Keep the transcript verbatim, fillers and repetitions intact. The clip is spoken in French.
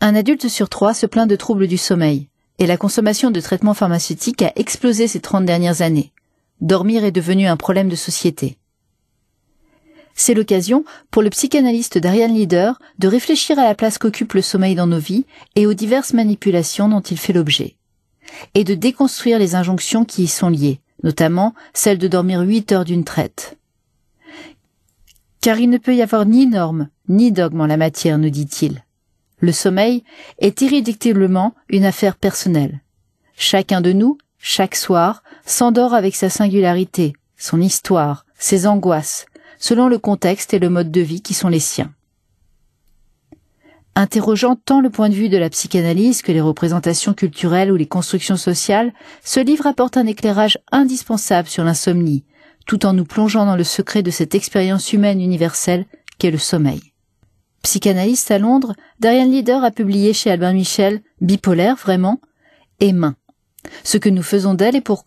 Un adulte sur trois se plaint de troubles du sommeil, et la consommation de traitements pharmaceutiques a explosé ces trente dernières années. Dormir est devenu un problème de société. C'est l'occasion, pour le psychanalyste Darian Leader, de réfléchir à la place qu'occupe le sommeil dans nos vies et aux diverses manipulations dont il fait l'objet, et de déconstruire les injonctions qui y sont liées, notamment celle de dormir huit heures d'une traite. Car il ne peut y avoir ni normes, ni dogme en la matière, nous dit-il. Le sommeil est irréductiblement une affaire personnelle. Chacun de nous, chaque soir, s'endort avec sa singularité, son histoire, ses angoisses, selon le contexte et le mode de vie qui sont les siens. Interrogeant tant le point de vue de la psychanalyse que les représentations culturelles ou les constructions sociales, ce livre apporte un éclairage indispensable sur l'insomnie, tout en nous plongeant dans le secret de cette expérience humaine universelle qu'est le sommeil. Psychanalyste à Londres, Darian Leader a publié chez Albin Michel « Bipolaire, vraiment ?» et « Main. Ce que nous faisons d'elle et pourquoi ».